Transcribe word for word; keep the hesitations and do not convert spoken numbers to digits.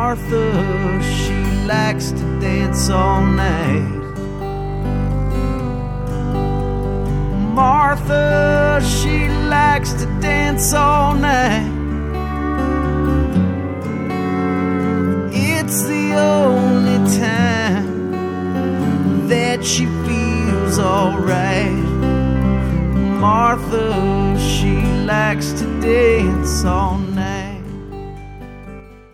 Martha, she likes to dance all night. Martha, she likes to dance all night. It's the only time that she feels alright. Martha, she likes to dance all night.